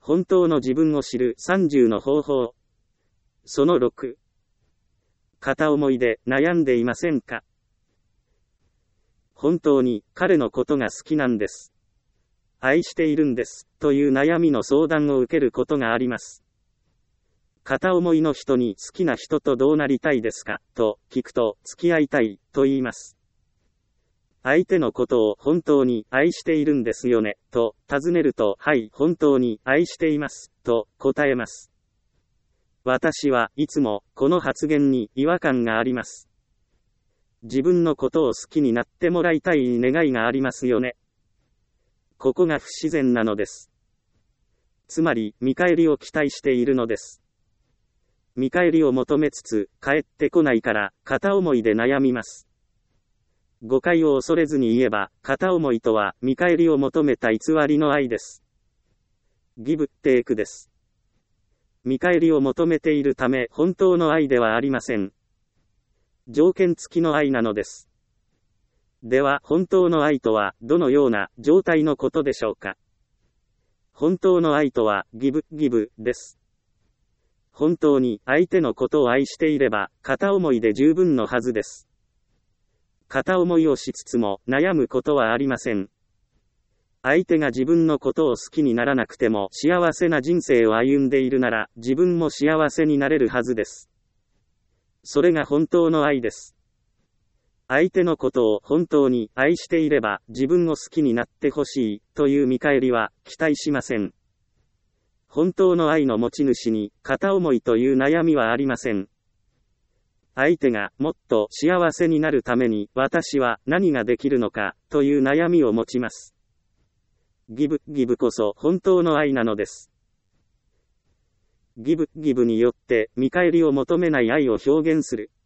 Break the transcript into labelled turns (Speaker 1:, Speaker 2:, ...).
Speaker 1: 本当の自分を知る30の方法。その6。片思いで悩んでいませんか？本当に彼のことが好きなんです。愛しているんです。という悩みの相談を受けることがあります。片思いの人に好きな人とどうなりたいですかと聞くと、付き合いたいと言います。相手のことを本当に愛しているんですよねと尋ねると、はい、本当に愛していますと答えます。私はいつもこの発言に違和感があります。自分のことを好きになってもらいたい願いがありますよね。ここが不自然なのです。つまり見返りを期待しているのです。見返りを求めつつ帰ってこないから片思いで悩みます。誤解を恐れずに言えば、片思いとは見返りを求めた偽りの愛です。ギブ・テイクです。見返りを求めているため本当の愛ではありません。条件付きの愛なのです。では本当の愛とはどのような状態のことでしょうか。本当の愛とはギブです。本当に相手のことを愛していれば片思いで十分のはずです。片思いをしつつも悩むことはありません。相手が自分のことを好きにならなくても幸せな人生を歩んでいるなら自分も幸せになれるはずです。それが本当の愛です。相手のことを本当に愛していれば自分を好きになってほしいという見返りは期待しません。本当の愛の持ち主に片思いという悩みはありません。相手がもっと幸せになるために私は何ができるのかという悩みを持ちます。ギブこそ本当の愛なのです。ギブによって見返りを求めない愛を表現する。